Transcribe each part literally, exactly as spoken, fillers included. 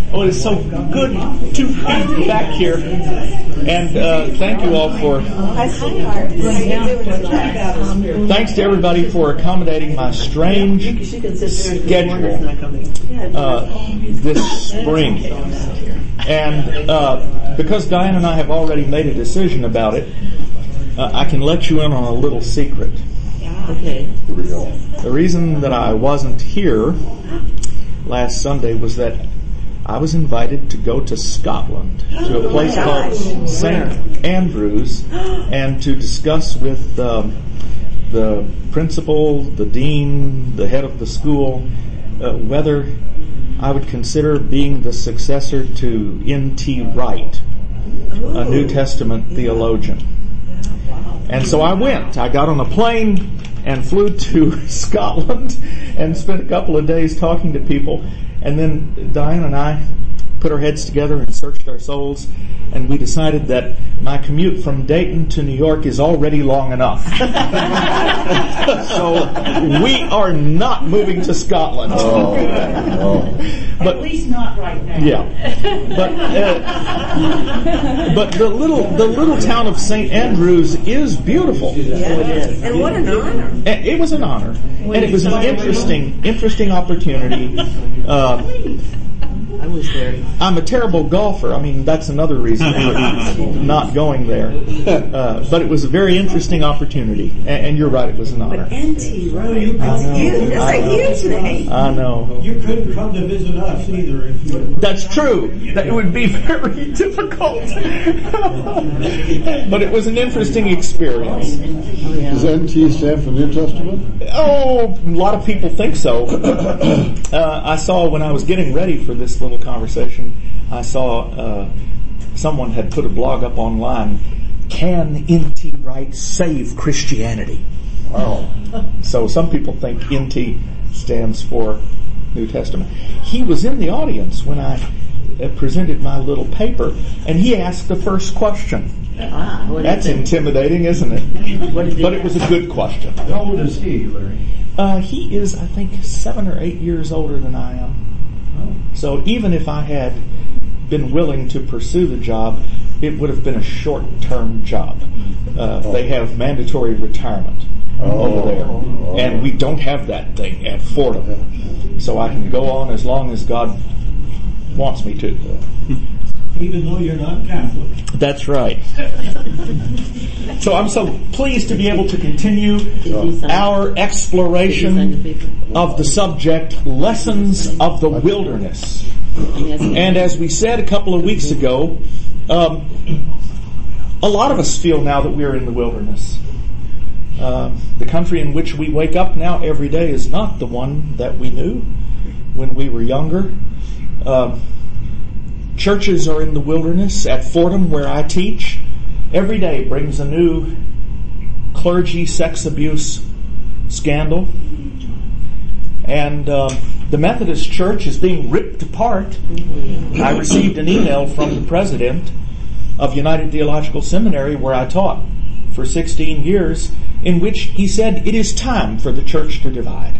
Oh, it's so good to be back here. And uh, thank you all for... Thanks to everybody for accommodating my strange schedule uh, this spring. And uh, because Diane and I have already made a decision about it, uh, I can let you in on a little secret. Okay. Here we go. The reason that I wasn't here last Sunday was that I was invited to go to Scotland, to a place called Saint Andrews, and to discuss with um, the principal, the dean, the head of the school, uh, whether I would consider being the successor to N T Wright, a New Testament theologian. And so I went. I got on a plane and flew to Scotland and spent a couple of days talking to people. And then Diane and I put our heads together and searched our souls, and we decided that my commute from Dayton to New York is already long enough. So we are not moving to Scotland. Oh, oh. But, at least not right now. Yeah, but uh, but the little the little town of Saint Andrews is beautiful. Yeah, it is. And what an honor! And it was an honor, and it was an interesting interesting opportunity. Uh, I was there. I'm a terrible golfer. I mean, that's another reason for not going there. Uh, but it was a very interesting opportunity, and, and you're right, it was an honor. But N T Wright, I that's know. huge. That's I a know. huge name. I know. You couldn't come to visit us either if you... That's true. That it would be very difficult. But it was an interesting experience. Does N T stand for New Testament? Oh, a lot of people think so. uh, I saw when I was getting ready for this little conversation, I saw uh, someone had put a blog up online, Can N T Wright Save Christianity? Wow. So some people think N T stands for New Testament. He was in the audience when I uh, presented my little paper, and he asked the first question. Ah, what That's is it? intimidating, isn't it? What did he But it was a good question. How old is he, Larry? Uh, he is, I think, seven or eight years older than I am. So even if I had been willing to pursue the job, it would have been a short-term job. Uh, they have mandatory retirement over there, and we don't have that thing at Fordham. So I can go on as long as God wants me to. Even though you're not Catholic. That's right. So I'm so pleased to be able to continue our exploration of the subject, Lessons of the Wilderness. And as we said a couple of weeks ago, um, a lot of us feel now that we're in the wilderness. Uh, the country in which we wake up now every day is not the one that we knew when we were younger. Uh, churches are in the wilderness. At Fordham, where I teach, every day brings a new clergy sex abuse scandal. And uh, the Methodist Church is being ripped apart. I received an email from the president of United Theological Seminary, where I taught for sixteen years, in which he said it is time for the church to divide.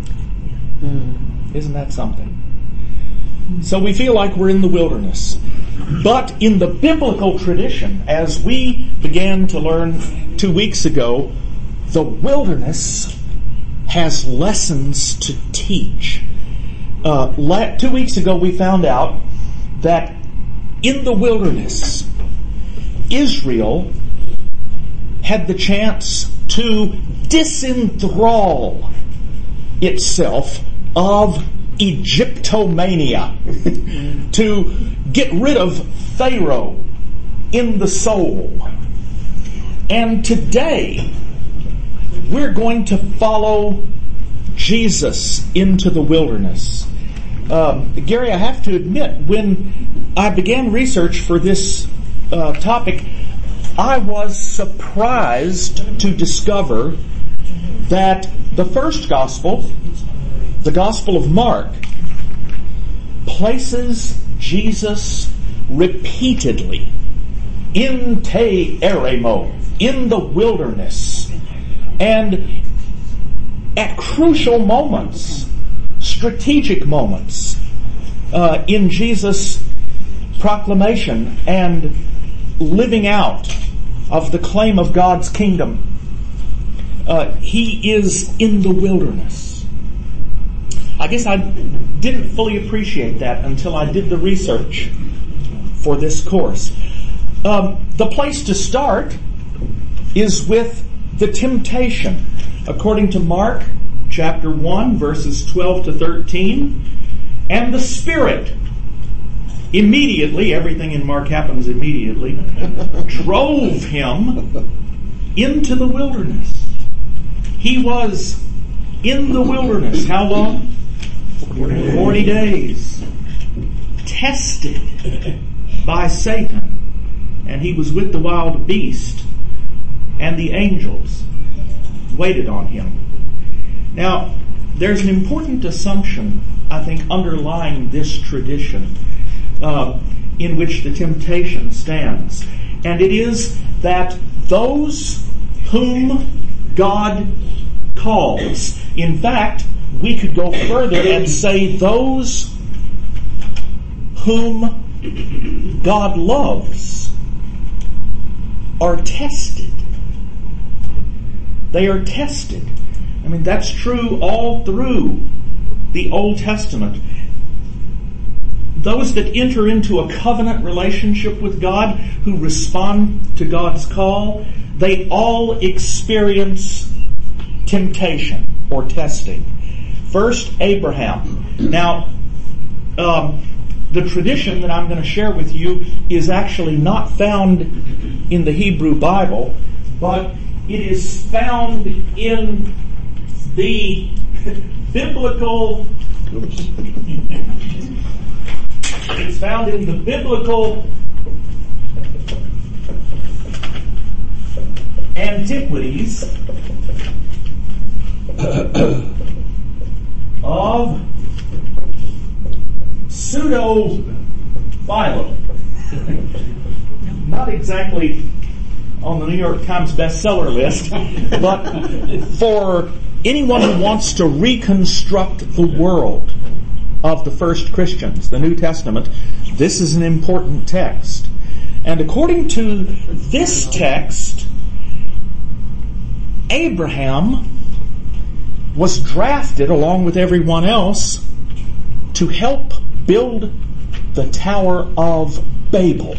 Mm. Isn't that something? So we feel like we're in the wilderness. But in the biblical tradition, as we began to learn two weeks ago, the wilderness has lessons to teach. Uh, la- two weeks ago we found out that in the wilderness, Israel had the chance to disenthrall itself of Egyptomania, to get rid of Pharaoh in the soul. And today, we're going to follow Jesus into the wilderness. Um, Gary, I have to admit, when I began research for this uh, topic, I was surprised to discover that the first gospel, the Gospel of Mark, places Jesus repeatedly in te eremo, in the wilderness, and at crucial moments, strategic moments, uh, in Jesus' proclamation and living out of the claim of God's kingdom. Uh, he is in the wilderness. I guess I didn't fully appreciate that until I did the research for this course. Um, the place to start is with the temptation. According to Mark chapter one, verses twelve to thirteen, and the Spirit immediately, everything in Mark happens immediately, drove him into the wilderness. He was in the wilderness. How long? Forty days. Tested by Satan. And he was with the wild beast. And the angels waited on him. Now, there's an important assumption, I think, underlying this tradition uh, in which the temptation stands. And it is that those whom God calls, in fact, we could go further and say those whom God loves are tested. They are tested. I mean, that's true all through the Old Testament. Those that enter into a covenant relationship with God, who respond to God's call, they all experience temptation or testing. First, Abraham. Now, um, the tradition that I'm going to share with you is actually not found in the Hebrew Bible, but it is found in the biblical, it's found in the biblical antiquities of Pseudo-Philo. Not exactly on the New York Times bestseller list, but for anyone who wants to reconstruct the world of the first Christians, the New Testament, this is an important text. And according to this text, Abraham was drafted along with everyone else to help build the Tower of Babel.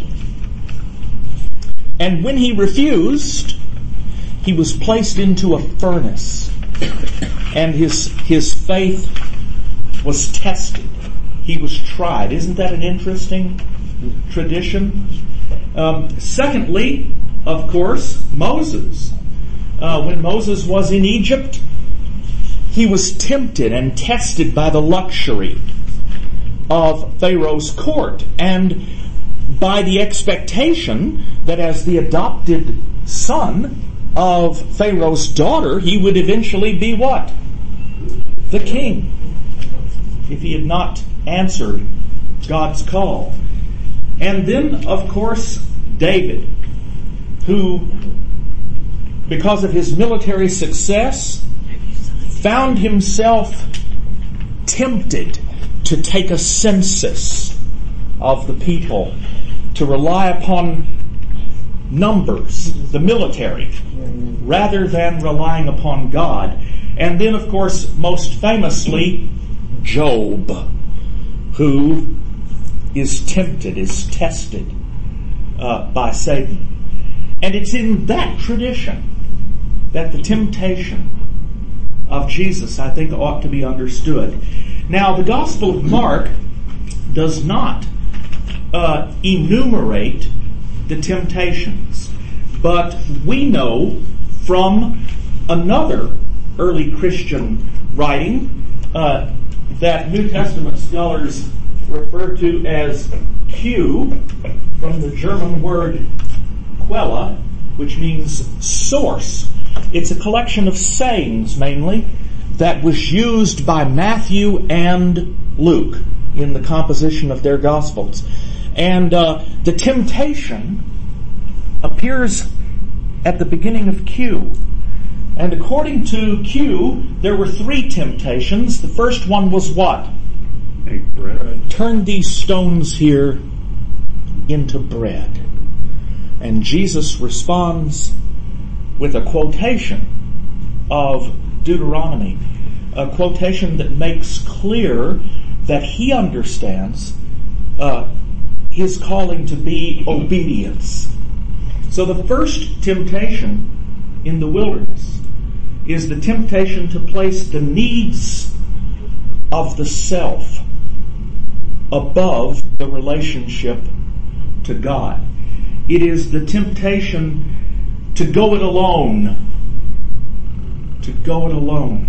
And when he refused, he was placed into a furnace, and his his faith was tested. He was tried. Isn't that an interesting tradition? Um, secondly, of course, Moses. Uh, when Moses was in Egypt, he was tempted and tested by the luxury of Pharaoh's court and by the expectation that as the adopted son of Pharaoh's daughter, he would eventually be what? The king, if he had not answered God's call. And then, of course, David, who, because of his military success, found himself tempted to take a census of the people, to rely upon numbers, the military, rather than relying upon God. And then, of course, most famously, Job, who is tempted, is tested uh, by Satan. And it's in that tradition that the temptation of Jesus, I think, ought to be understood. Now, the Gospel of Mark does not uh, enumerate the temptations, but we know from another early Christian writing uh, that New Testament scholars refer to as Q, from the German word Quelle, which means source. It's a collection of sayings, mainly, that was used by Matthew and Luke in the composition of their Gospels. And uh, the temptation appears at the beginning of Q. And according to Q, there were three temptations. The first one was what? Make bread. Turn these stones here into bread. And Jesus responds with a quotation of Deuteronomy, a quotation that makes clear that he understands uh, his calling to be obedience. So the first temptation in the wilderness is the temptation to place the needs of the self above the relationship to God. It is the temptation to go it alone. To go it alone.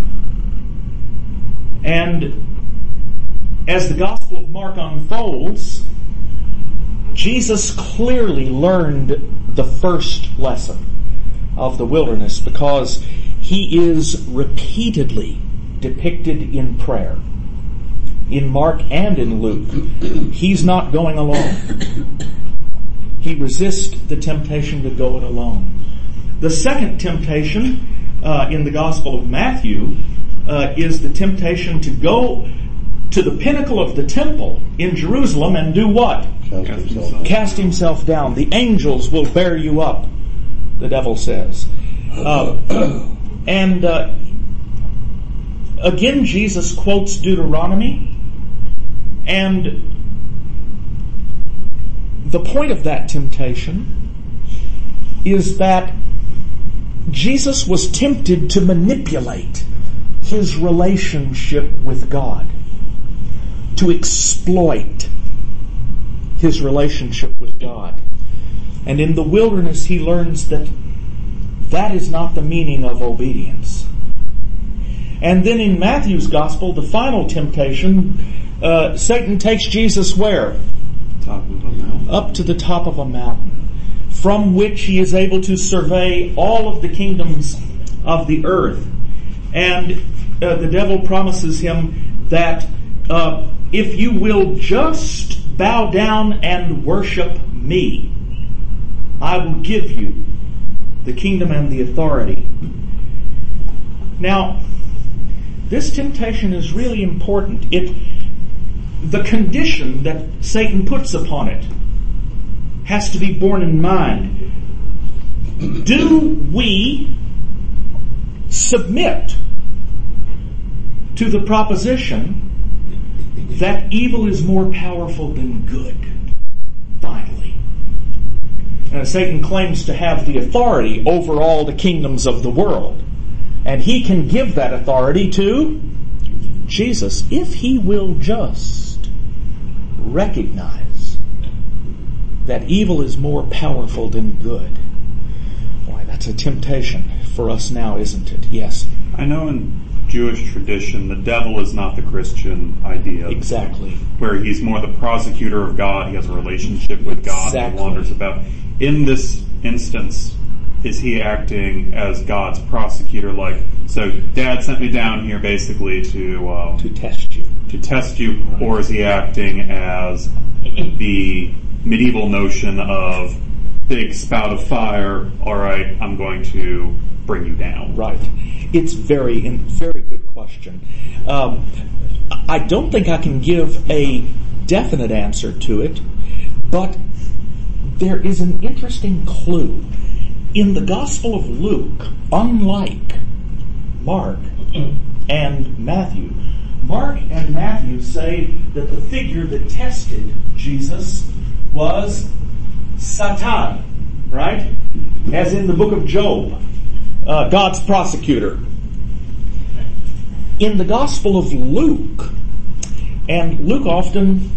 And as the Gospel of Mark unfolds, Jesus clearly learned the first lesson of the wilderness because he is repeatedly depicted in prayer. In Mark and in Luke, he's not going alone. He resists the temptation to go it alone. The second temptation uh, in the Gospel of Matthew uh, is the temptation to go to the pinnacle of the temple in Jerusalem and do what? Cast himself. Cast himself down. The angels will bear you up, the devil says. Uh, and uh, again, Jesus quotes Deuteronomy, and the point of that temptation is that Jesus was tempted to manipulate his relationship with God, to exploit his relationship with God. And in the wilderness he learns that that is not the meaning of obedience. And then in Matthew's Gospel, the final temptation, uh, Satan takes Jesus where? Top of a mountain. Up to the top of a mountain, from which he is able to survey all of the kingdoms of the earth. And uh, the devil promises him that uh, if you will just bow down and worship me, I will give you the kingdom and the authority. Now, this temptation is really important. It, the condition that Satan puts upon it has to be borne in mind. Do we submit to the proposition that evil is more powerful than good? Finally. Uh, Satan claims to have the authority over all the kingdoms of the world. And he can give that authority to Jesus if he will just recognize that evil is more powerful than good. Why, that's a temptation for us now, isn't it? Yes. I know in Jewish tradition, the devil is not the Christian idea. Exactly. Where he's more the prosecutor of God. He has a relationship with God. Exactly. He wanders about. In this instance, is he acting as God's prosecutor? Like, so Dad sent me down here basically to um, to test you. To test you, right. Or is he acting as the medieval notion of big spout of fire? All right, I'm going to bring you down. Right. It's very, very good question. Um, I don't think I can give a definite answer to it, but there is an interesting clue. In the Gospel of Luke, unlike Mark and Matthew, Mark and Matthew say that the figure that tested Jesus was Satan, right? As in the book of Job, uh, God's prosecutor. In the Gospel of Luke, and Luke often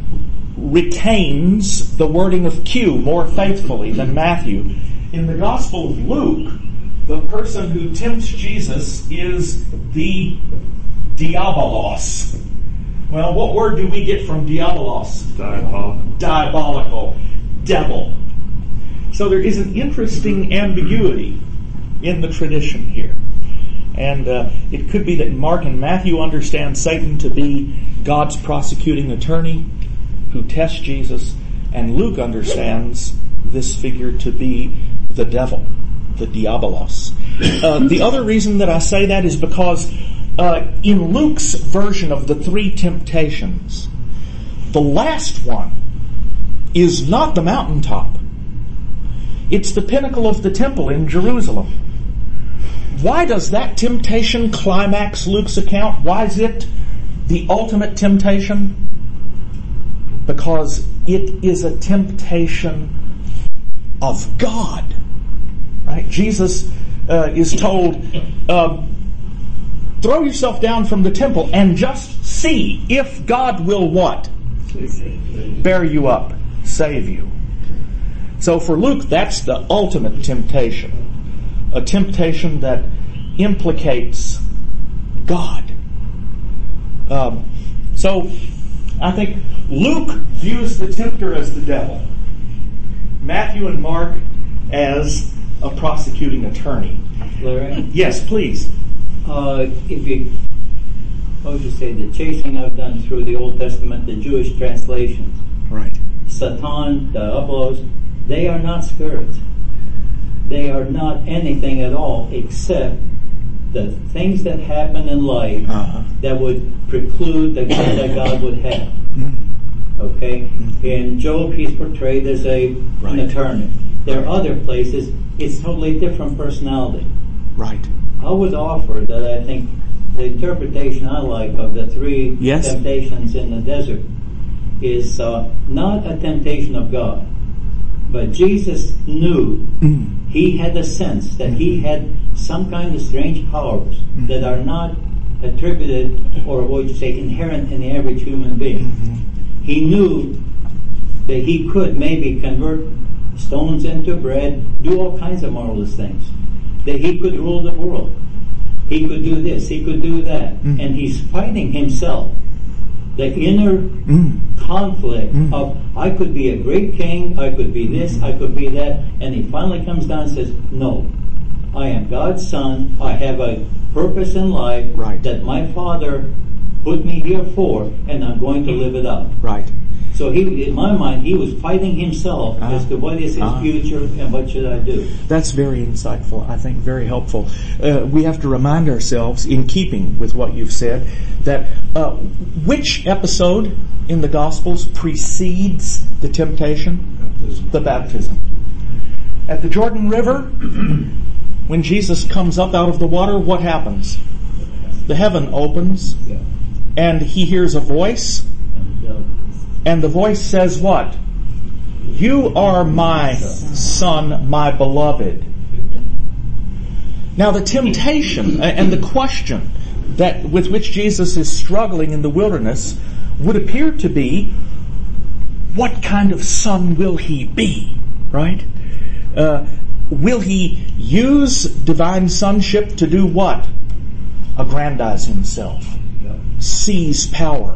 retains the wording of Q more faithfully than Matthew. In the Gospel of Luke, the person who tempts Jesus is the diabolos. Well, what word do we get from diabolos? Diabolical. Diabolical. Devil. So there is an interesting ambiguity in the tradition here. And uh, it could be that Mark and Matthew understand Satan to be God's prosecuting attorney who tests Jesus, and Luke understands this figure to be the devil, the diabolos. Uh, the other reason that I say that is because uh, in Luke's version of the three temptations, the last one is not the mountaintop. It's the pinnacle of the temple in Jerusalem. Why does that temptation climax Luke's account? Why is it the ultimate temptation? Because it is a temptation of God. Right? Jesus uh, is told, uh, throw yourself down from the temple and just see if God will what? Bear you up, save you. So for Luke, that's the ultimate temptation. A temptation that implicates God. Um, so I think Luke views the tempter as the devil. Matthew and Mark as a prosecuting attorney. Larry? Yes, please. Uh, if you, how would you say, the chasing I've done through the Old Testament, the Jewish translations. Right. Satan, Diabolos, they are not spirits. They are not anything at all except the things that happen in life uh-huh. that would preclude the God that God would have. Okay? In Job, he's portrayed as a right. an attorney. There are other places, it's totally different personality. Right. I would offer that I think the interpretation I like of the three yes. temptations in the desert is uh, not a temptation of God. But Jesus knew, mm. he had a sense that mm. he had some kind of strange powers mm. that are not attributed, or what would you say, inherent in the average human being. Mm-hmm. He knew that he could maybe convert stones into bread, do all kinds of marvelous things. That he could rule the world. He could do this, he could do that. Mm. And he's fighting himself. The inner mm. conflict mm. of, I could be a great king, I could be this, I could be that, and he finally comes down and says, no, I am God's son, I have a purpose in life right. that my Father put me here for, and I'm going to live it out. Right. So he, in my mind, he was fighting himself uh, as to what is his uh, future and what should I do. That's very insightful, I think very helpful. Uh, we have to remind ourselves, in keeping with what you've said, that uh, which episode in the Gospels precedes the temptation? Baptism. The baptism. At the Jordan River, when Jesus comes up out of the water, what happens? The heaven opens, and he hears a voice, and the voice says what? You are my son, my beloved. Now the temptation and the question that with which Jesus is struggling in the wilderness would appear to be, what kind of son will he be? Right? Uh, will he use divine sonship to do what? Aggrandize himself. Seize power.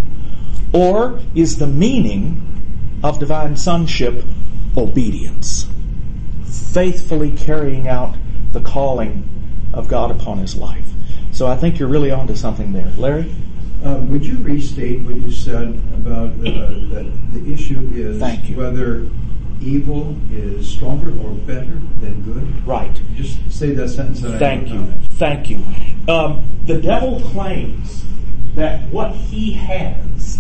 Or is the meaning of divine sonship obedience? Faithfully carrying out the calling of God upon his life. So I think you're really onto something there. Larry? Uh, would you restate what you said about uh, that the issue is whether evil is stronger or better than good? Right. Just say that sentence. That Thank I you. Thank you. Um, the devil claims that what he has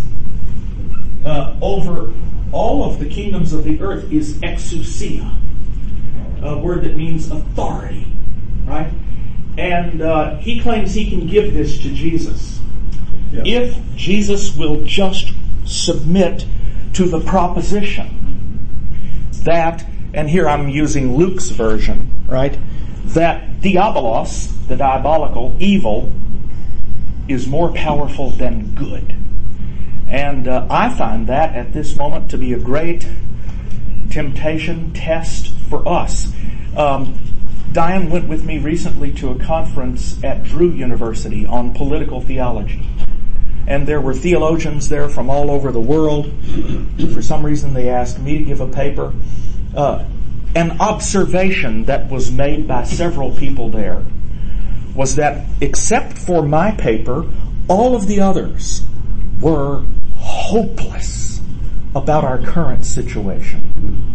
uh, over all of the kingdoms of the earth is exousia, a word that means authority, right? And uh, he claims he can give this to Jesus. Yeah. If Jesus will just submit to the proposition that, and here I'm using Luke's version, right, that diabolos, the diabolical, evil, is more powerful than good. And uh, I find that at this moment to be a great temptation test for us. Um, Diane went with me recently to a conference at Drew University on political theology. And there were theologians there from all over the world. For some reason they asked me to give a paper. Uh, an observation that was made by several people there was that except for my paper, all of the others were hopeless about our current situation.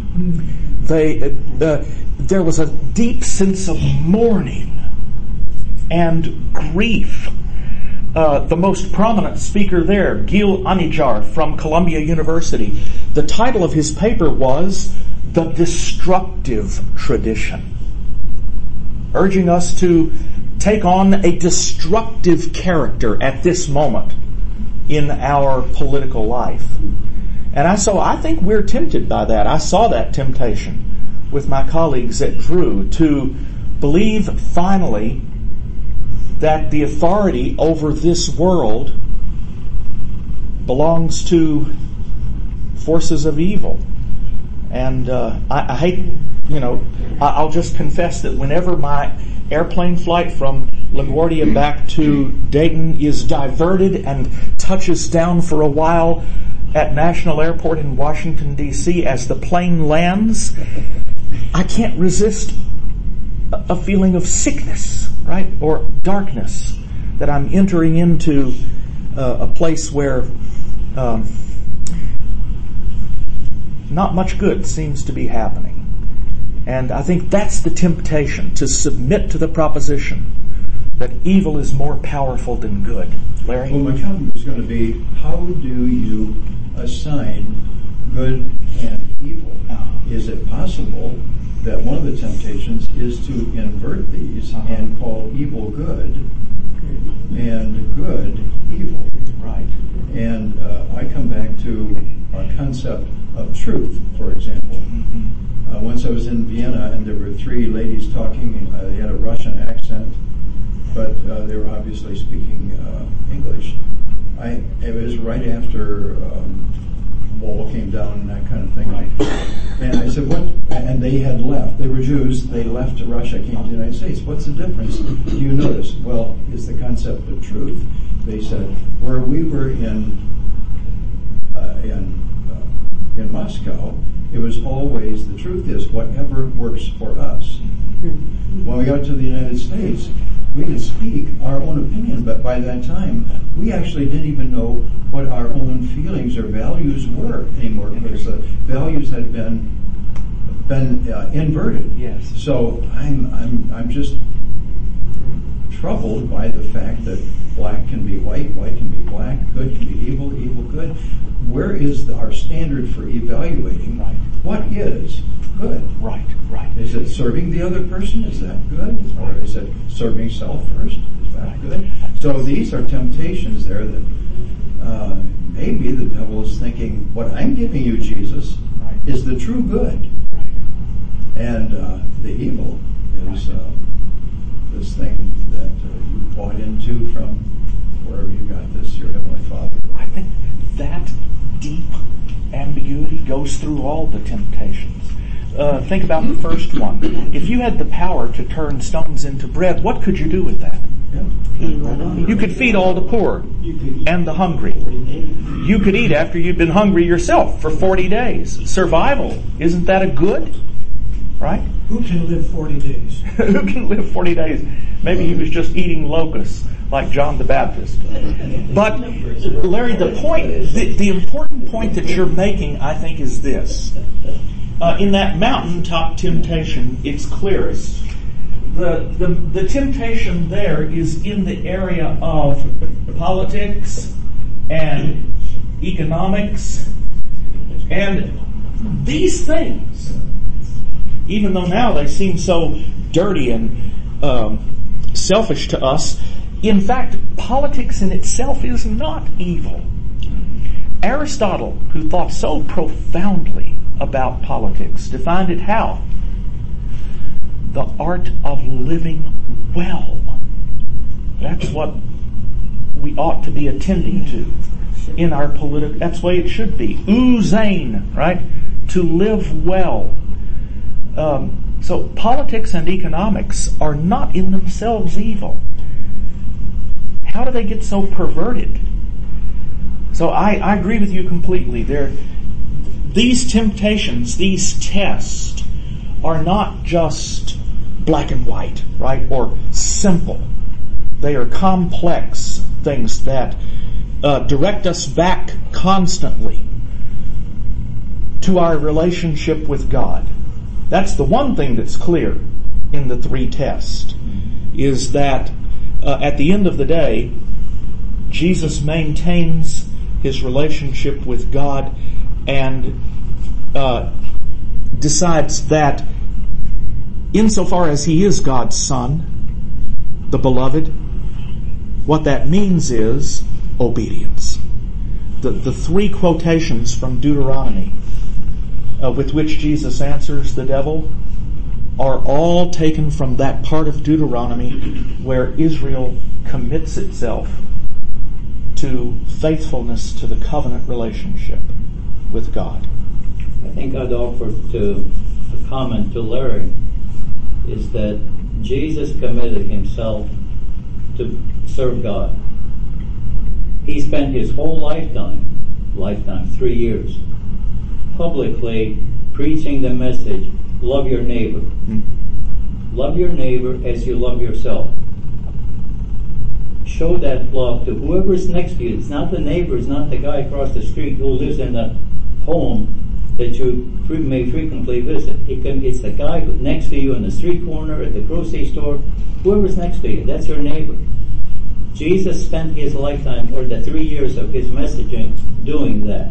They, uh, there was a deep sense of mourning and grief uh, the most prominent speaker there, Gil Anijar from Columbia University. The title of his paper was The Destructive Tradition, urging us to take on a destructive character at this moment in our political life. And I so I think we're tempted by that. I saw that temptation with my colleagues at Drew to believe finally that the authority over this world belongs to forces of evil. And uh, I, I hate, you know, I, I'll just confess that whenever my airplane flight from LaGuardia back to Dayton is diverted and touches down for a while at National Airport in Washington, D C, as the plane lands, I can't resist a feeling of sickness, right, or darkness, that I'm entering into uh, a place where um, not much good seems to be happening. And I think that's the temptation, to submit to the proposition that evil is more powerful than good. Larry? Well, my comment was going to be, how do you assign good and evil? Is it possible that one of the temptations is to invert these uh-huh. and call evil good and good evil? Right. And uh, I come back to our concept of truth, for example. Mm-hmm. Uh, once I was in Vienna and there were three ladies talking. Uh, they had a Russian accent, but uh, they were obviously speaking uh, English. I it was right after um, wall came down and that kind of thing. Right. And I said, what? And they had left. They were Jews. They left Russia, came to the United States. What's the difference? Do you notice? Well, it's the concept of truth. They said, where we were in uh, in uh, in Moscow, it was always, the truth is, whatever works for us. When we got to the United States, we could speak our own opinion, but by that time, we actually didn't even know what our own feelings or values were anymore, because the values had been been uh, inverted. Yes. So I'm I'm I'm just troubled by the fact that black can be white, white can be black, good can be evil, evil good. Where is the, our standard for evaluating right. what is good? Right, right. Is it serving the other person? Is that good? Or is it serving self first? Is that right. good? So these are temptations there that uh, maybe the devil is thinking, what I'm giving you, Jesus, right. is the true good. Right. And uh, the evil is uh, this thing that uh, you bought into from wherever you got this, your Heavenly Father. I think that deep ambiguity goes through all the temptations. Uh, think about the first one. If you had the power to turn stones into bread, what could you do with that? Yeah. You could feed all the poor and the hungry. You could eat after you'd been hungry yourself for forty days. Survival, isn't that a good? Right? Who can live forty days? Who can live forty days? Maybe he was just eating locusts like John the Baptist. But, Larry, the point, the, the important point that you're making, I think, is this. Uh, in that mountaintop temptation, it's clearest. The, the, the temptation there is in the area of politics and economics and these things. Even though now they seem so dirty and um, selfish to us, in fact, politics in itself is not evil. Aristotle, who thought so profoundly about politics, defined it how? The art of living well. That's what we ought to be attending to in our political. That's the way it should be. Ouzain, right? To live well. Um, so politics and economics are not in themselves evil. How do they get so perverted? So I, I agree with you completely. There, these temptations, these tests, are not just black and white, right, or simple. They are complex things that uh, direct us back constantly to our relationship with God. That's the one thing that's clear in the three tests, is that uh, at the end of the day, Jesus maintains his relationship with God and uh, decides that insofar as he is God's Son, the beloved, what that means is obedience. The, the three quotations from Deuteronomy uh, with which Jesus answers the devil are all taken from that part of Deuteronomy where Israel commits itself to faithfulness to the covenant relationship with God. I think I'd offer to a comment to Larry is that Jesus committed himself to serve God. He spent his whole lifetime, lifetime, three years, publicly preaching the message, love your neighbor. Mm-hmm. Love your neighbor as you love yourself. Show that love to whoever's next to you. It's not the neighbor, it's not the guy across the street who lives in the home that you may frequently visit. It can, it's the guy next to you in the street corner, at the grocery store, whoever's next to you. That's your neighbor. Jesus spent his lifetime, or the three years of his messaging, doing that.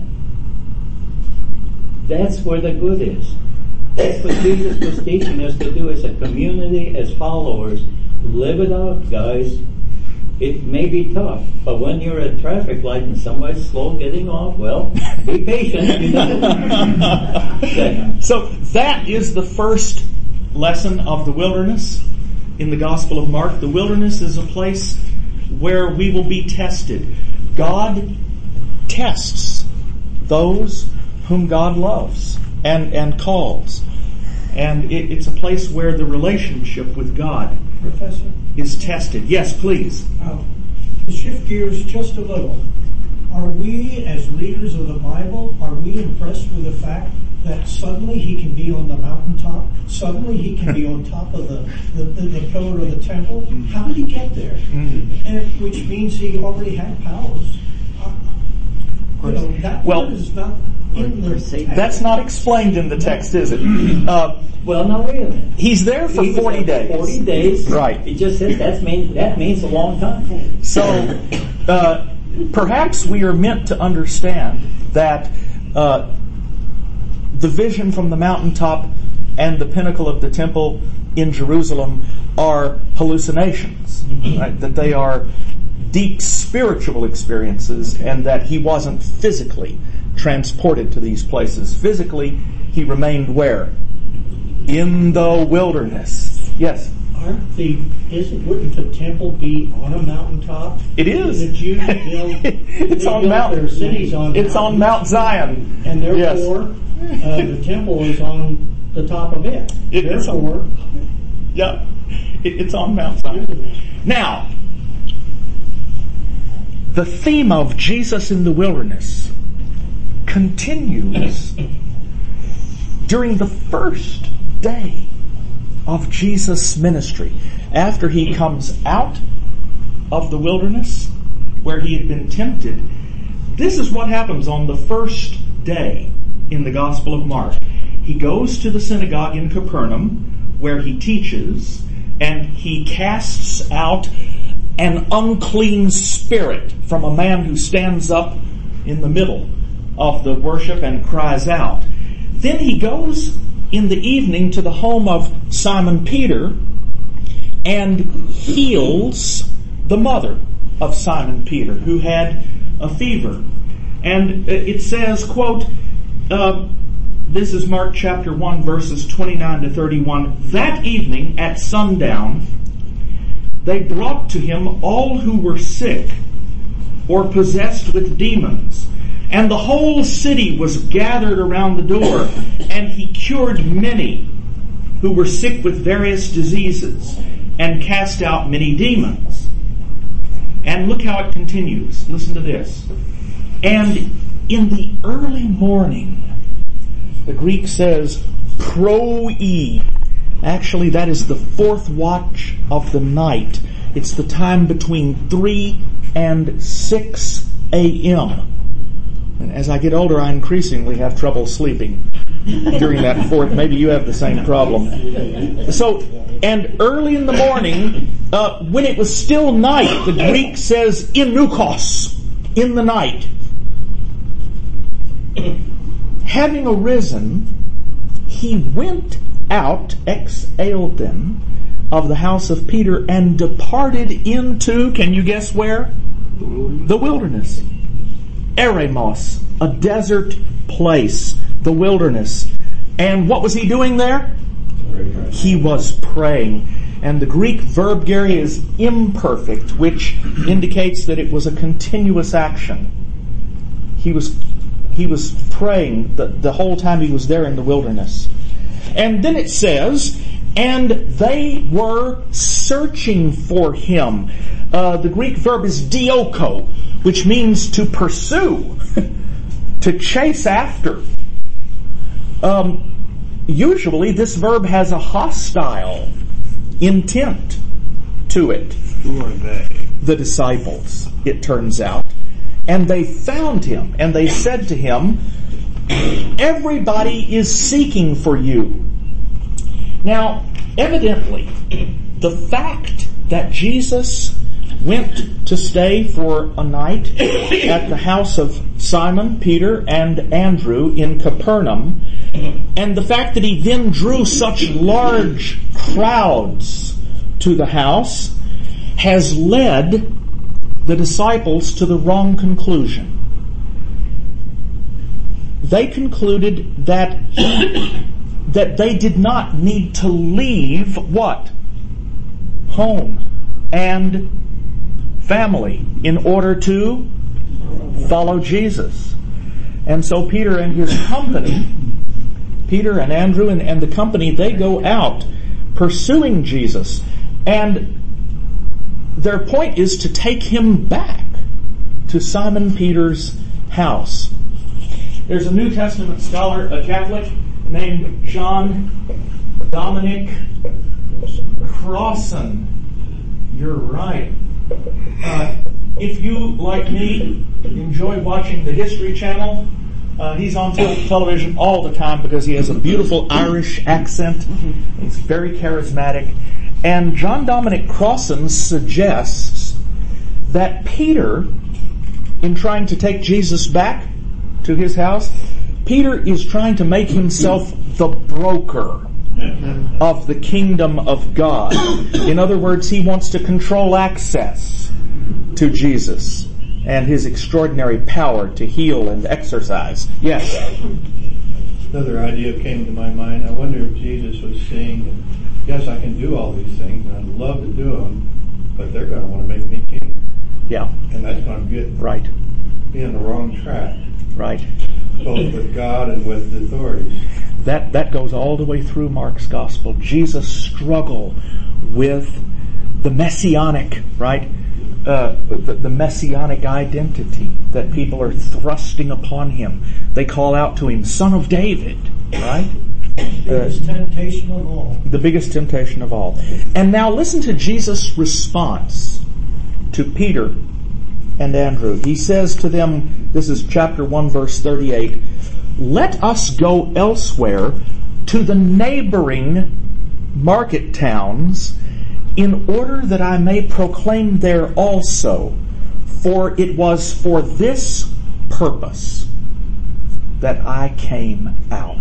That's where the good is. That's what Jesus was teaching us to do as a community, as followers. Live it out, guys. It may be tough, but when you're at a traffic light and somebody's slow getting off, well, be patient. You know? So that is the first lesson of the wilderness in the Gospel of Mark. The wilderness is a place where we will be tested. God tests those whom God loves and, and calls. And it, it's a place where the relationship with God Professor? is tested. Yes, please. Uh, to shift gears just a little, are we as leaders of the Bible, are we impressed with the fact that suddenly he can be on the mountaintop? Suddenly he can be on top of the, the, the, the pillar of the temple? How did he get there? Mm-hmm. And which means he already had powers. Uh, you know, that well, is not in the text. That's not explained in the text, is it? Uh, well, now wait a minute. He's there for he forty days. Forty days. Right. It just says that means that means a long time. So, uh, perhaps we are meant to understand that uh, the vision from the mountaintop and the pinnacle of the temple in Jerusalem are hallucinations, right? That they are deep spiritual experiences, and that he wasn't physically transported to these places. Physically, he remained where? In the wilderness. Yes? Aren't the, isn't, wouldn't the temple be on a mountaintop? It is. The Jews build, it's they on built Mount, their cities on It's mountains, on Mount Zion. and therefore yes. uh, the temple is on the top of it. it therefore, on, yeah, it, it's on Mount Zion. Now, the theme of Jesus in the wilderness continues during the first day of Jesus' ministry. After he comes out of the wilderness where he had been tempted, this is what happens on the first day in the Gospel of Mark. He goes to the synagogue in Capernaum where he teaches, and he casts out an unclean spirit from a man who stands up in the middle of the worship and cries out. Then he goes in the evening to the home of Simon Peter and heals the mother of Simon Peter, who had a fever. And it says, quote, uh, this is Mark chapter one, verses twenty-nine to thirty-one. That evening at sundown, they brought to him all who were sick or possessed with demons. And the whole city was gathered around the door, and he cured many who were sick with various diseases and cast out many demons. And look how it continues. Listen to this. And in the early morning, the Greek says, proi. Actually, that is the fourth watch of the night. It's the time between three and six a.m. And as I get older, I increasingly have trouble sleeping during that fourth. Maybe you have the same problem. So, and early in the morning, uh, when it was still night, the Greek says in nukos, in the night. Having arisen, he went out, exhaled them, of the house of Peter and departed into, can you guess where? The wilderness. The wilderness. Eremos, a desert place, the wilderness. And what was he doing there? He was praying. And the Greek verb, Gary, is imperfect, which indicates that it was a continuous action. He was he was praying the, the whole time he was there in the wilderness. And then it says, and they were searching for him. Uh, the Greek verb is dioko, which means to pursue, to chase after. Um, usually this verb has a hostile intent to it. Who are they? The disciples, it turns out. And they found him, and they said to him, everybody is seeking for you. Now, evidently, the fact that Jesus went to stay for a night at the house of Simon, Peter, and Andrew in Capernaum, and the fact that he then drew such large crowds to the house, has led the disciples to the wrong conclusion. They concluded that he, that they did not need to leave what? Home and family in order to follow Jesus. And so Peter and his company, Peter and Andrew and, and the company, they go out pursuing Jesus. And their point is to take him back to Simon Peter's house. There's a New Testament scholar, a Catholic, named John Dominic Crossan. You're right. Uh, if you, like me, enjoy watching the History Channel, uh, he's on television all the time because he has a beautiful Irish accent. He's very charismatic. And John Dominic Crossan suggests that Peter, in trying to take Jesus back to his house, Peter is trying to make himself the broker of the kingdom of God. In other words, he wants to control access to Jesus and his extraordinary power to heal and exercise. Yes? Another idea came to my mind. I wonder if Jesus was saying, yes, I can do all these things, and I'd love to do them, but they're going to want to make me king. Yeah. And that's going to get right. be on the wrong track. Right. Both with God and with the authorities. That that goes all the way through Mark's gospel. Jesus' struggle with the messianic, right? Uh, the, the messianic identity that people are thrusting upon him. They call out to him, Son of David, right? The biggest uh, temptation of all. The biggest temptation of all. And now listen to Jesus' response to Peter and Andrew. He says to them, this is chapter one, verse thirty-eight, let us go elsewhere to the neighboring market towns in order that I may proclaim there also, for it was for this purpose that I came out.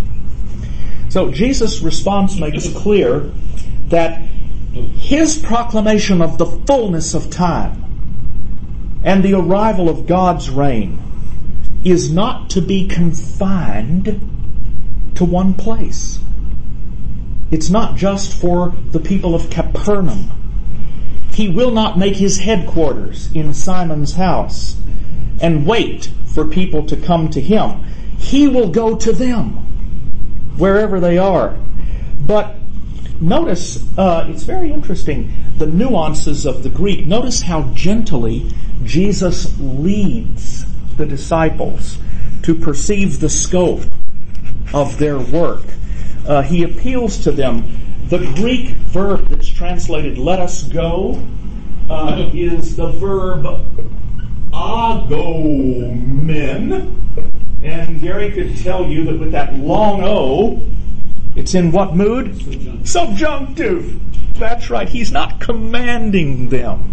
So Jesus' response makes clear that his proclamation of the fullness of time and the arrival of God's reign is not to be confined to one place. It's not just for the people of Capernaum. He will not make his headquarters in Simon's house and wait for people to come to him. He will go to them wherever they are. But notice, uh, it's very interesting, the nuances of the Greek. Notice how gently Jesus leads the disciples to perceive the scope of their work. Uh, he appeals to them. The Greek verb that's translated "let us go" uh, is the verb agomen. And Gary could tell you that with that long O, it's in what mood? Subjunctive. Subjunctive. That's right. He's not commanding them.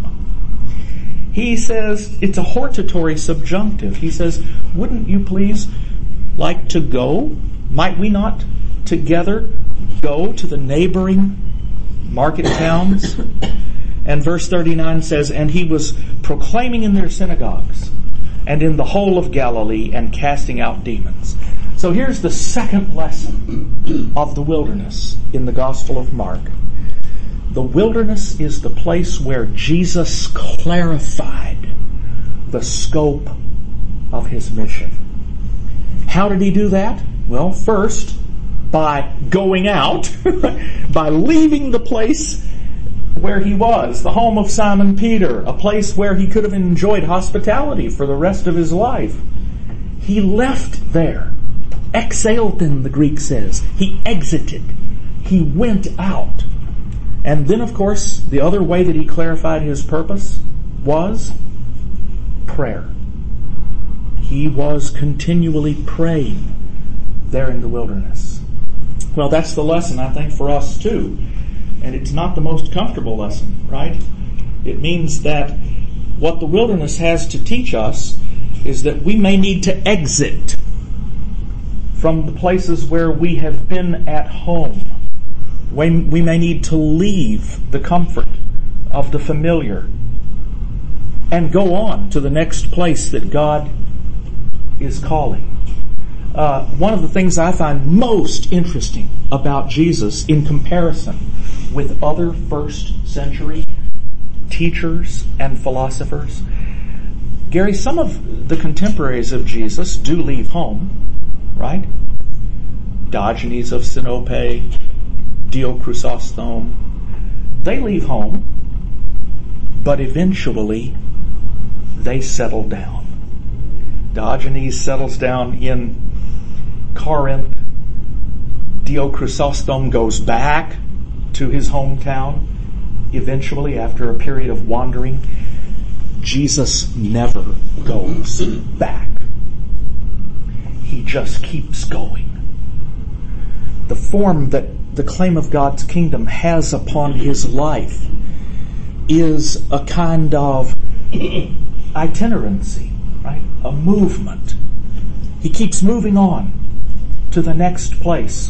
He says it's a hortatory subjunctive. He says, wouldn't you please like to go? Might we not together go to the neighboring market towns? And verse thirty-nine says, and he was proclaiming in their synagogues and in the whole of Galilee and casting out demons. So here's the second lesson of the wilderness in the Gospel of Mark. The wilderness is the place where Jesus clarified the scope of his mission. How did he do that? Well, first, by going out, by leaving the place where he was, the home of Simon Peter, a place where he could have enjoyed hospitality for the rest of his life. He left there. Exalten, the Greek says. He exited. He went out. And then, of course, the other way that he clarified his purpose was prayer. He was continually praying there in the wilderness. Well, that's the lesson, I think, for us too. And it's not the most comfortable lesson, right? It means that what the wilderness has to teach us is that we may need to exit from the places where we have been at home. We, we may need to leave the comfort of the familiar and go on to the next place that God is calling. Uh, one of the things I find most interesting about Jesus in comparison with other first century teachers and philosophers, Gary, some of the contemporaries of Jesus do leave home, right? Diogenes of Sinope, Dio Chrysostom, they leave home, but eventually they settle down. Diogenes settles down in Corinth. Dio Chrysostom goes back to his hometown. Eventually, after a period of wandering, Jesus never goes back. He just keeps going. The form that the claim of God's kingdom has upon his life is a kind of itinerancy, right? A movement. He keeps moving on to the next place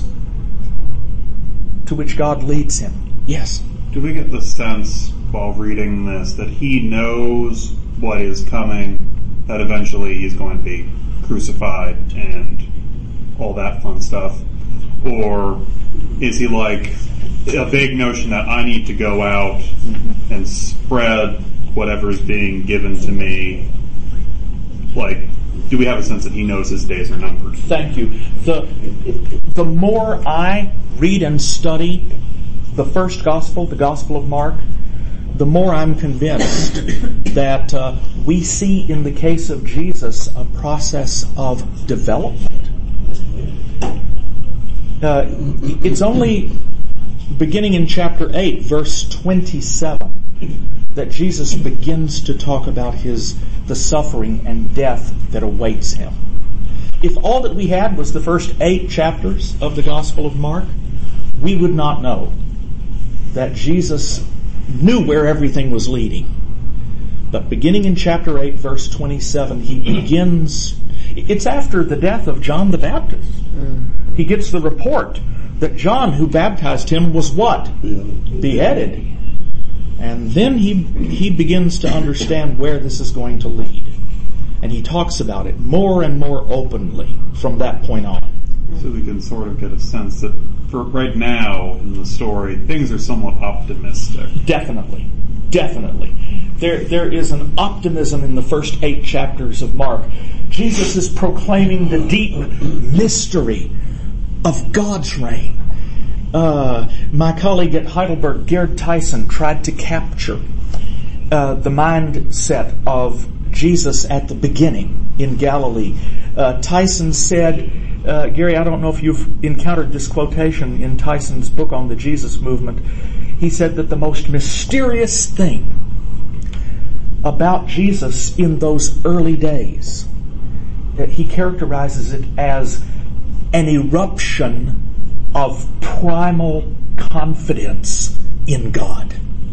to which God leads him. Yes? Do we get the sense while reading this that he knows what is coming, that eventually he's going to be crucified and all that fun stuff? Or is he like a big notion that I need to go out mm-hmm. and spread whatever is being given to me? Like, do we have a sense that he knows his days are numbered? Thank you. The, the more I read and study the first gospel, the Gospel of Mark, the more I'm convinced that uh, we see in the case of Jesus a process of development. Uh, it's only beginning in chapter eight, verse twenty-seven, that Jesus begins to talk about his the suffering and death that awaits him. If all that we had was the first eight chapters of the Gospel of Mark, we would not know that Jesus knew where everything was leading. But beginning in chapter eight, verse twenty-seven, he begins, it's after the death of John the Baptist. He gets the report that John, who baptized him, was what? Beheaded. Beheaded. And then he he begins to understand where this is going to lead. And he talks about it more and more openly from that point on. So we can sort of get a sense that for right now in the story, things are somewhat optimistic. Definitely. Definitely. There, there is an optimism in the first eight chapters of Mark. Jesus is proclaiming the deep mystery of God's reign. Uh, my colleague at Heidelberg, Gerd Tyson, tried to capture uh, the mindset of Jesus at the beginning in Galilee. Uh, Tyson said, uh, Gary, I don't know if you've encountered this quotation in Tyson's book on the Jesus movement. He said that the most mysterious thing about Jesus in those early days. He characterizes it as an eruption of primal confidence in God.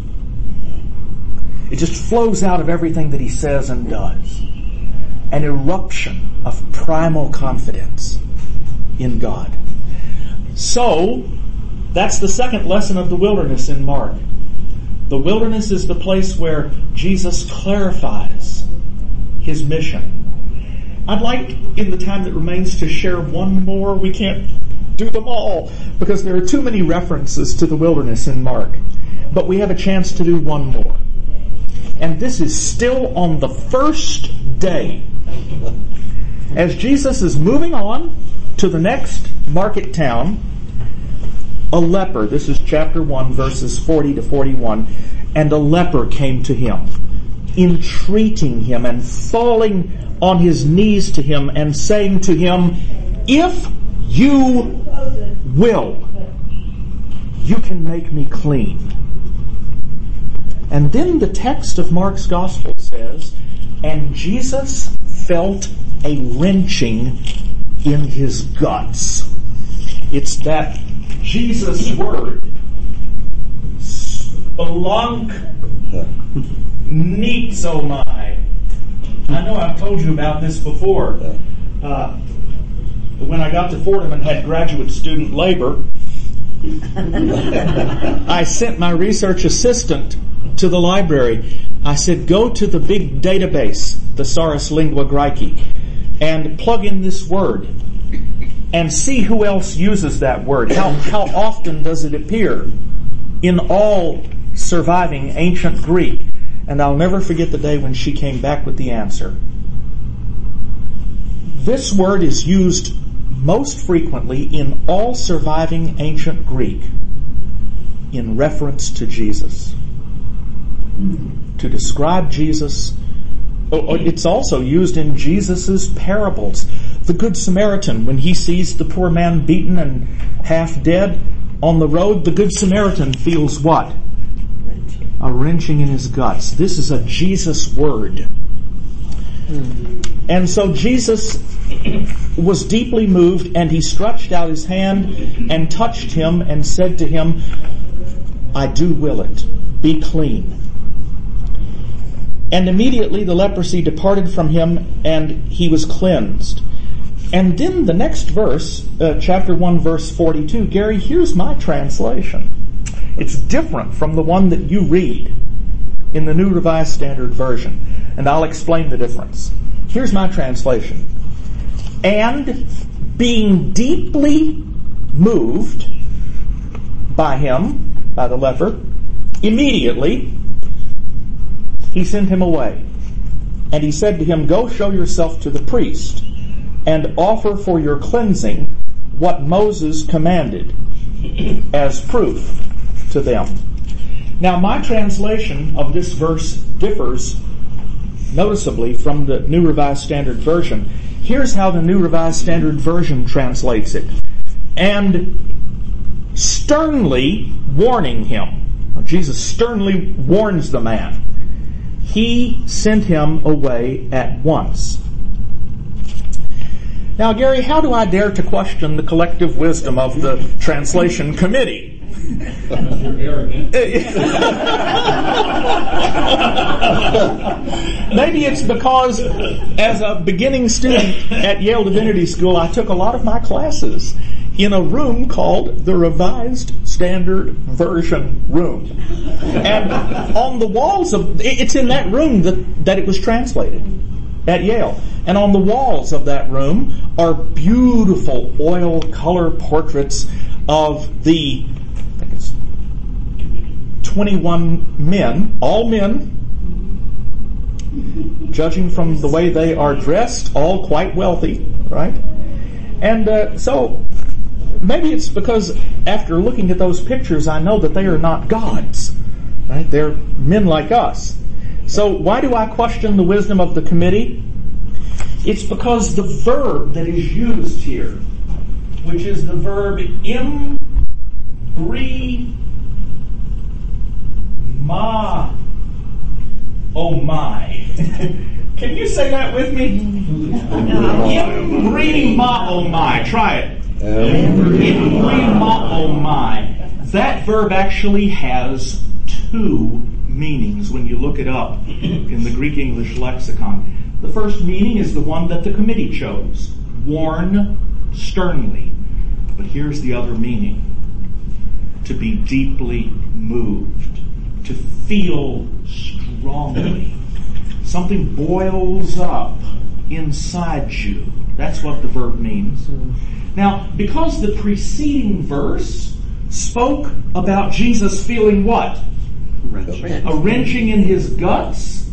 It just flows out of everything that he says and does. An eruption of primal confidence in God. So, that's the second lesson of the wilderness in Mark. The wilderness is the place where Jesus clarifies his mission. I'd like, in the time that remains, to share one more. We can't do them all because there are too many references to the wilderness in Mark. But we have a chance to do one more. And this is still on the first day. As Jesus is moving on to the next market town, a leper, this is chapter one, verses forty to forty-one, and a leper came to him, entreating him and falling on his knees to him and saying to him, "If you will, you can make me clean." And then the text of Mark's Gospel says, and Jesus felt a wrenching in his guts. It's that Jesus word, spelunk nitsomai. I know I've told you about this before. Uh, when I got to Fordham and had graduate student labor, I sent my research assistant to the library. I said, go to the big database, Thesaurus Lingua Graecae, and plug in this word and see who else uses that word. How, how often does it appear in all surviving ancient Greek? And I'll never forget the day when she came back with the answer. This word is used most frequently in all surviving ancient Greek in reference to Jesus. To describe Jesus. It's also used in Jesus' parables. The Good Samaritan, when he sees the poor man beaten and half dead on the road, the Good Samaritan feels what? A wrenching in his guts. This is a Jesus word. And so Jesus was deeply moved, and he stretched out his hand and touched him and said to him, "I do will it. Be clean." And immediately the leprosy departed from him, and he was cleansed. And then the next verse, uh, chapter one, verse forty-two, Gary, here's my translation. It's different from the one that you read in the New Revised Standard Version, and I'll explain the difference. Here's my translation. And being deeply moved by him, by the leper, immediately he sent him away. And he said to him, "Go show yourself to the priest and offer for your cleansing what Moses commanded as proof to them." Now, my translation of this verse differs noticeably from the New Revised Standard Version. Here's how the New Revised Standard Version translates it. And sternly warning him. Now, Jesus sternly warns the man. He sent him away at once. Now, Gary, how do I dare to question the collective wisdom of the translation committee? You're arrogant. Maybe it's because as a beginning student at Yale Divinity School, I took a lot of my classes in a room called the Revised Standard Version room. And on the walls of, it's in that room that, that it was translated at Yale. And on the walls of that room are beautiful oil color portraits of the, I think it's twenty-one men, all men, judging from the way they are dressed, all quite wealthy, right? And uh, so maybe it's because after looking at those pictures, I know that they are not gods, right? They're men like us. So why do I question the wisdom of the committee? It's because the verb that is used here, which is the verb embri ma, oh my. Can you say that with me? Embri ma oh my. Try it. Embri ma oh my. That verb actually has two meanings when you look it up in the Greek English lexicon. The first meaning is the one that the committee chose. Warn sternly. But here's the other meaning. To be deeply moved. To feel strongly. Something boils up inside you. That's what the verb means. Now, because the preceding verse spoke about Jesus feeling what? Wrenching. A wrenching in his guts,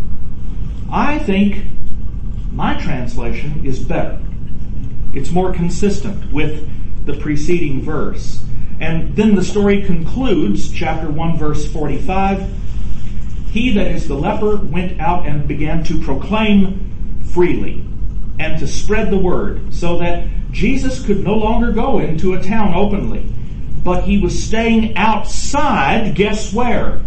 I think my translation is better. It's more consistent with the preceding verse. And then the story concludes, chapter one, verse forty-five. He that is the leper went out and began to proclaim freely and to spread the word, so that Jesus could no longer go into a town openly, but he was staying outside, guess where?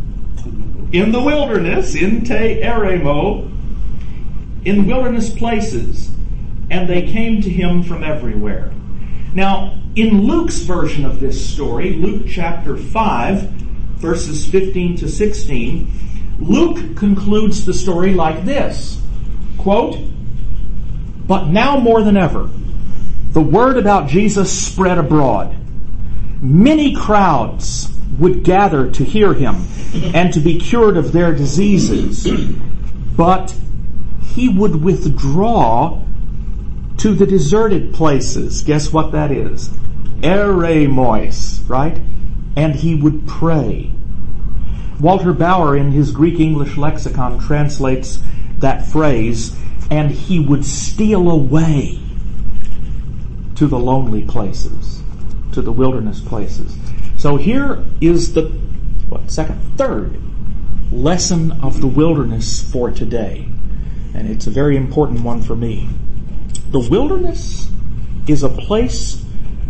In the wilderness, in Te Eremo, in wilderness places, and they came to him from everywhere. Now, in Luke's version of this story, Luke chapter five, verses fifteen to sixteen, Luke concludes the story like this, quote, "But now more than ever, the word about Jesus spread abroad. Many crowds would gather to hear him and to be cured of their diseases, but he would withdraw to the deserted places." Guess what that is? Eremois, right? And he would pray. Walter Bauer in his Greek English lexicon translates that phrase, and he would steal away to the lonely places, to the wilderness places. So here is the what, second, third lesson of the wilderness for today. And it's a very important one for me. The wilderness is a place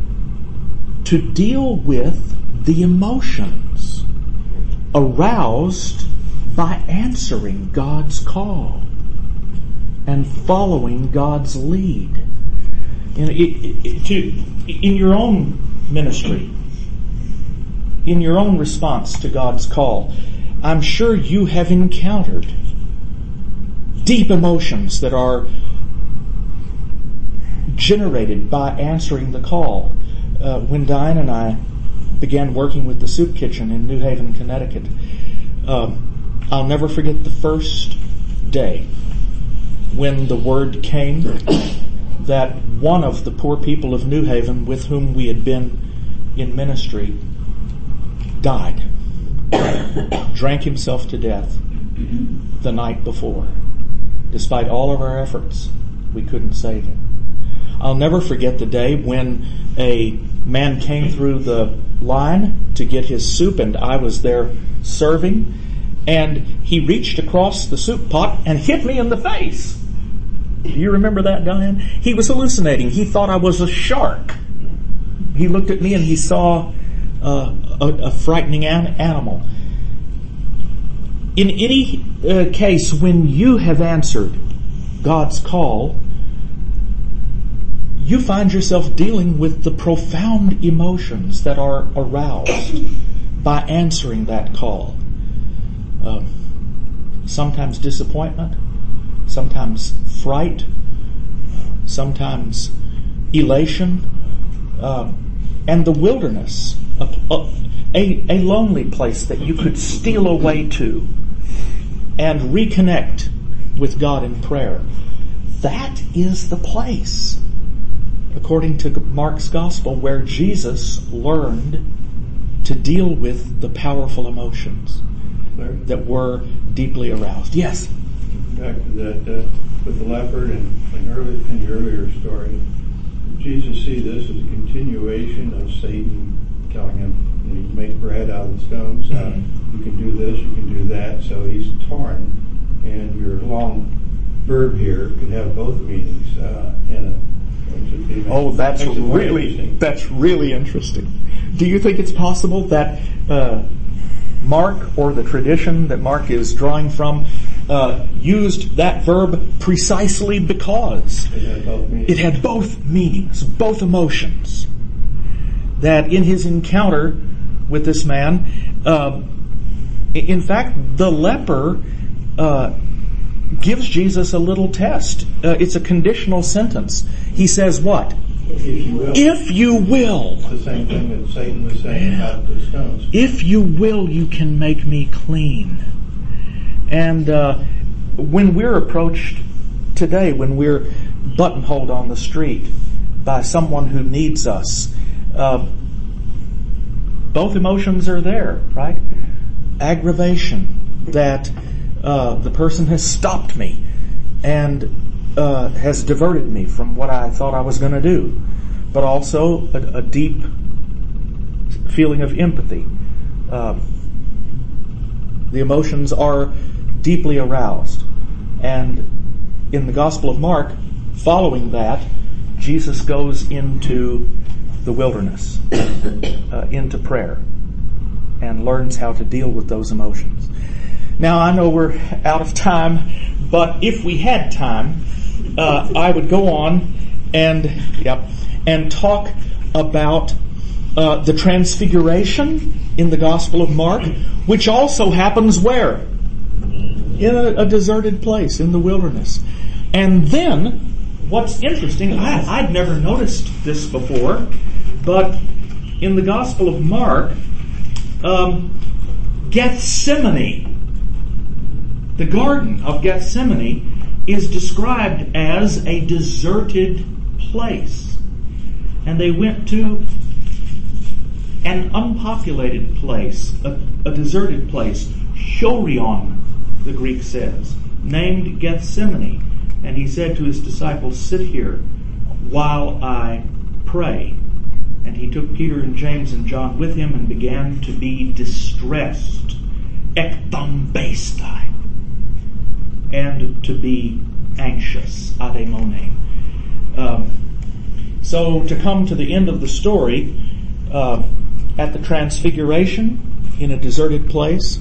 to deal with the emotions aroused by answering God's call and following God's lead. In, it, it, to, in your own ministry, in your own response to God's call, I'm sure you have encountered deep emotions that are generated by answering the call. Uh, when Diane and I began working with the soup kitchen in New Haven, Connecticut, um, I'll never forget the first day when the word came that one of the poor people of New Haven with whom we had been in ministry died, drank himself to death the night before. Despite all of our efforts, we couldn't save him. I'll never forget the day when a man came through the line to get his soup, and I was there serving, and he reached across the soup pot and hit me in the face. Do you remember that, Diane? He was hallucinating. He thought I was a shark. He looked at me and he saw uh, a, a frightening an- animal. In any uh, case, when you have answered God's call, you find yourself dealing with the profound emotions that are aroused by answering that call. Uh, sometimes disappointment, sometimes fright, sometimes elation, uh, and the wilderness, a, a, a lonely place that you could steal away to and reconnect with God in prayer. That is the place, according to Mark's Gospel, where Jesus learned to deal with the powerful emotions that were deeply aroused. Yes? Back to that, uh, with the leopard and, and early, in the earlier story, Jesus see this as a continuation of Satan telling him, you know, you can make bread out of the stones, uh, you can do this, you can do that, so he's torn, and your long verb here could have both meanings uh, in it. Oh, that's really that's really interesting. Do you think it's possible that uh, Mark, or the tradition that Mark is drawing from, uh, used that verb precisely because it had both meanings, both emotions. That in his encounter with this man, uh, in fact, the leper uh, gives Jesus a little test. Uh, it's a conditional sentence. He says what? If you will. If you will. It's the same thing that Satan was saying about the stones. If you will, you can make me clean. And uh, when we're approached today, when we're buttonholed on the street by someone who needs us, uh, both emotions are there, right? Aggravation that uh, the person has stopped me and uh, has diverted me from what I thought I was going to do, but also a, a deep feeling of empathy. Uh, the emotions are deeply aroused. And in the Gospel of Mark, following that, Jesus goes into the wilderness, uh, into prayer, and learns how to deal with those emotions. Now, I know we're out of time, but if we had time, uh, I would go on and yep, and talk about uh, the transfiguration in the Gospel of Mark, which also happens where? In a, a deserted place, in the wilderness. And then, what's interesting, I, I'd never noticed this before, but in the Gospel of Mark, um, Gethsemane, the Garden of Gethsemane, is described as a deserted place. And they went to an unpopulated place, a, a deserted place, Chorion, the Greek says, named Gethsemane. And he said to his disciples, sit here while I pray. And he took Peter and James and John with him and began to be distressed, ekthambestai, and to be anxious, ademone. Um, so to come to the end of the story, uh, at the Transfiguration, in a deserted place,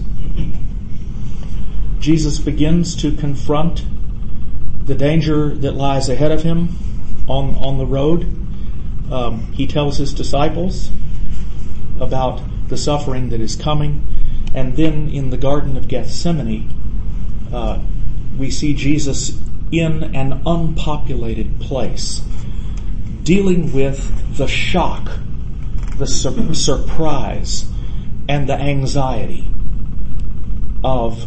Jesus begins to confront the danger that lies ahead of him on, on the road. Um, he tells his disciples about the suffering that is coming. And then in the Garden of Gethsemane, uh, we see Jesus in an unpopulated place, dealing with the shock, the sur- surprise, and the anxiety of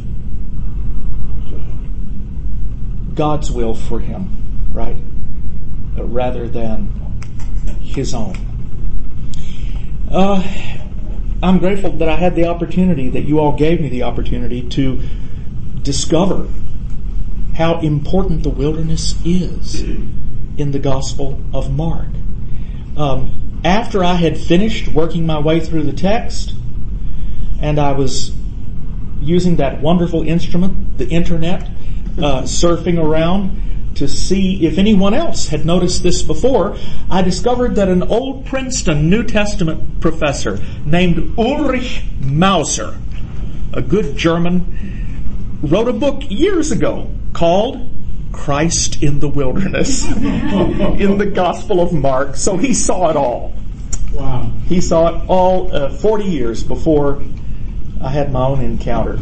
God's will for him, right? Uh, rather than his own. Uh, I'm grateful that I had the opportunity, that you all gave me the opportunity to discover how important the wilderness is in the Gospel of Mark. Um, after I had finished working my way through the text, and I was using that wonderful instrument, the internet, uh, surfing around to see if anyone else had noticed this before, I discovered that an old Princeton New Testament professor named Ulrich Mauser, a good German, wrote a book years ago called Christ in the Wilderness in the Gospel of Mark. So he saw it all. Wow. He saw it all uh, forty years before I had my own encounter.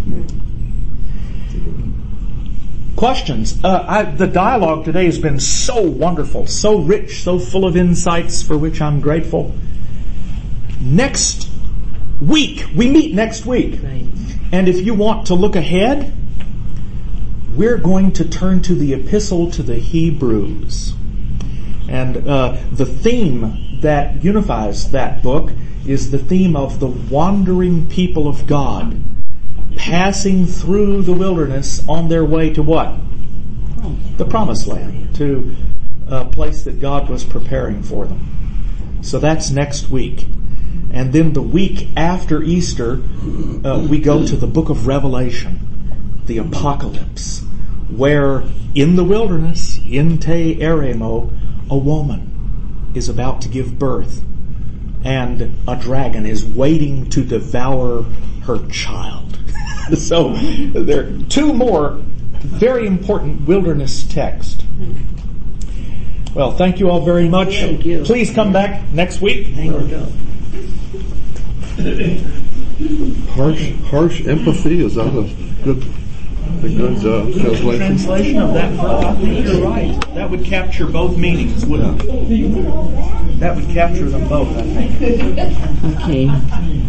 Questions? Uh, I, the dialogue today has been so wonderful, so rich, so full of insights, for which I'm grateful. Next week, we meet next week. Right. And if you want to look ahead, we're going to turn to the Epistle to the Hebrews. And uh, the theme that unifies that book is the theme of the wandering people of God, passing through the wilderness on their way to what? The Promised Land, to a place that God was preparing for them. So that's next week. And then the week after Easter, uh, we go to the book of Revelation, the Apocalypse, where in the wilderness, in Te Eremo, a woman is about to give birth and a dragon is waiting to devour her child. So there are two more very important wilderness texts. Well, thank you all very much. Thank you. Please come back next week. Thank you. Harsh, harsh empathy, is that a good, a good uh, translation? Translation of that verse, I think you're right. That would capture both meanings, wouldn't it? That would capture them both, I think. Okay.